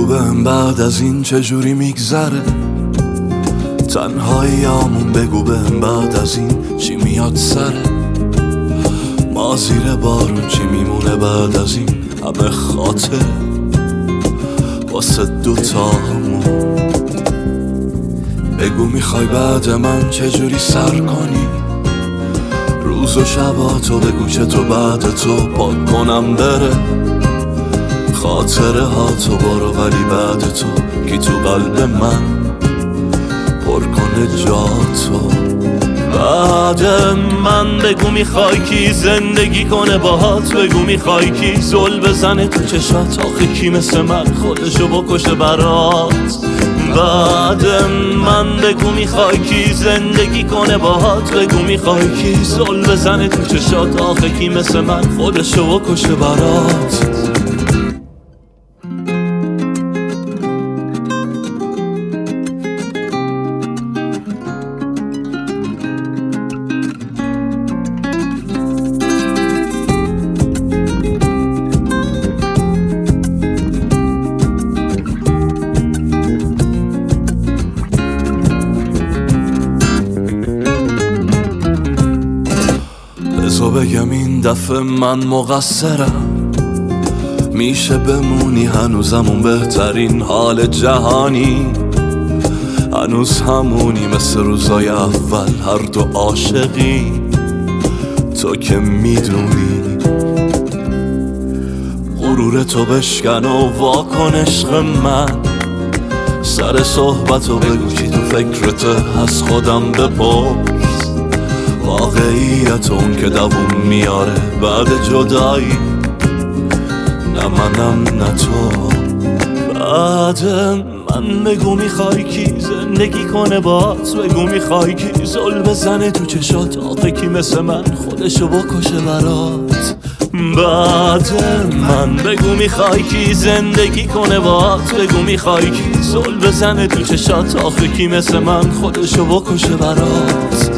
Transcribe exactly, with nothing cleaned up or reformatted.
بهم بعد از این چجوری میگذره تنهاییامون، بگو بهم بعد از این چی میاد سره ما زیر بارون چی میمونه بعد از این همه خاطره واسه دوتامون. بگو میخوای بعد من چجوری سر کنی روز و شباتو، بگو چطور بعد تو پاک کنم بره خاطره ها تو برو، ولی بعد تو کی تو قلب من پر کنه جاتو بعد من. بگو میخوای کی زندگی کنه باهات، بگو میخوای کی زل بزنه تو چشات، آخه کی مثل من خودشو بکشه برات بعد من. بگو میخوای کی زندگی کنه باهات، بگو میخوای کی زل بزنه تو چشات، آخه کی مثل من خودشو بکشه برات. بزو بگم این دفعه من مقصرم، میشه بمونی هنوزمون بهترین حال جهانی، هنوز همونی مثل روزای اول هر دو عاشقی، تو که میدونی غرور تو بشکن و واکن عشق من، سر صحبتو بگو چی تو فکرته از خودم بپرس، واقعیت اون که دووم میاره بعد جدایی، نه منم نه تو بعد من. بگو میخوای کی زندگی کنه باهات، بگو میخوای کی زل بزنه تو چشات، آخه کی مثل من خودشو بکشه برات بعد من. بگو میخوای کی زندگی کنه باهات، بگو میخوای کی زل بزنه تو چشات، آخه کی مثل من خودشو بکشه برات.